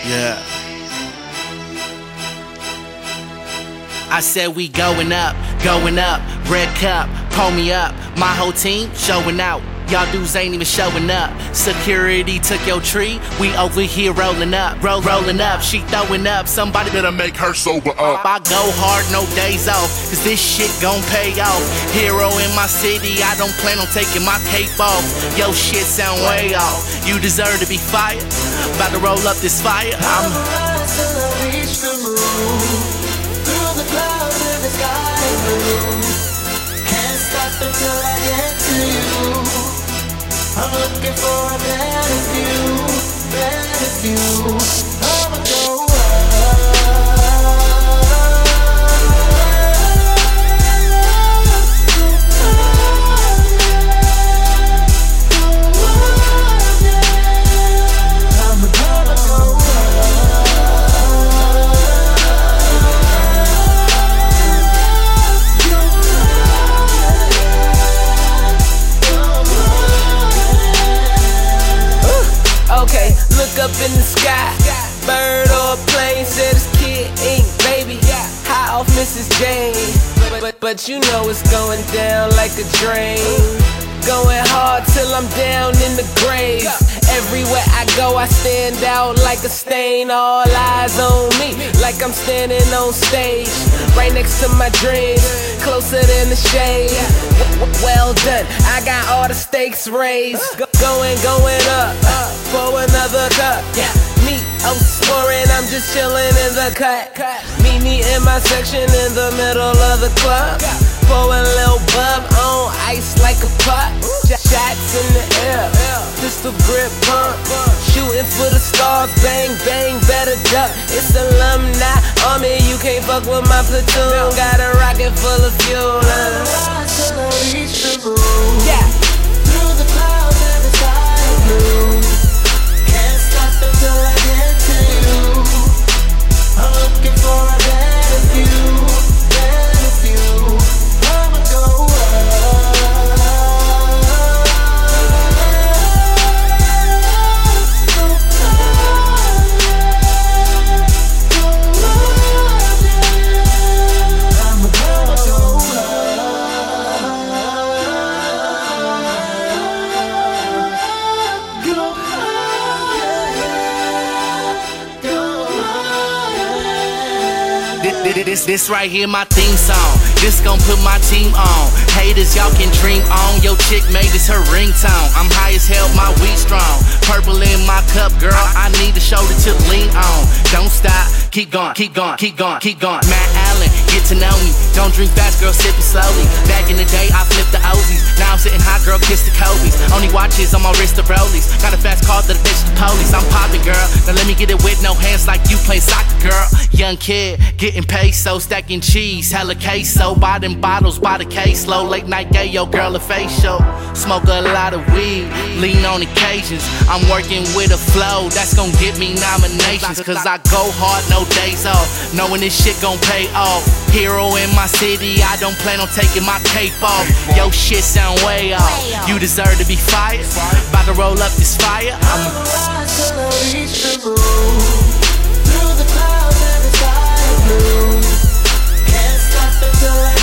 Yeah. I said we going up, red cup, call me up, my whole team showing out. Y'all dudes ain't even showing up. Security took your tree, we over here rolling up, rolling up. She throwing up, somebody better make her sober up. I go hard, no days off, cause this shit gon' pay off. Hero in my city, I don't plan on taking my cape off. Yo shit sound way off, you deserve to be fired. About to roll up this fire, I'm rise till I reach the moon. Through the clouds and the sky is blue. Can't stop until I get to you. I'm looking for a better view. I'ma go up in the sky, bird or a plane, said this kid ain't baby. High off Mrs. Jane, but you know it's going down like a drain. Going hard till I'm down in the grave. Everywhere I go I stand out like a stain. All eyes on me, like I'm standing on stage. Right next to my dreams, closer than the shade. Well done, I got all the stakes raised. Going up for another cup. Me, I'm scoring, I'm just chilling in the cut. Meet me in my section in the middle of the club. Pour a little bub on ice like a pot. Shots in the air, pistol grip pump. Shooting for the stars, bang bang, better duck. It's alumni army, you can't fuck with my platoon. Got a rocket full of fuel. Rise till I reach the moon. Yeah. Through the clouds and the sky is blue. Can't stop until I get to you. I'm looking for a better view. I'ma go This right here my theme song. This gon' put my team on. Haters, y'all can dream on. Yo chick made this her ringtone. I'm high as hell, my weed strong. Purple in my cup, girl. I need a shoulder to lean on. Don't stop, keep going, keep going, keep going, keep going. Matt Allen, get to know me. Don't drink fast, girl, sip it slowly. Back in the day, I flipped the Ozies. Now I'm sitting high, girl, kiss the Kobe's. Only watches on my wrist, the Rollies. Got a fast car to the bitch, the police. I'm popping, girl. Now let me get it with no hands like you play soccer, girl. Young kid, getting peso, stacking cheese, hella queso. Buy them bottles by the case low. Late night gay, yo girl a facial. Smoke a lot of weed, lean on occasions. I'm working with a flow that's gon' get me nominations. Cause I go hard, no days off, knowing this shit gon' pay off. Hero in my city, I don't plan on taking my cape off. Yo shit sound way off, you deserve to be fired. About to roll up this fire. I'ma rise till I reach the moon. Through the clouds and the sky is blue. Can't stop until I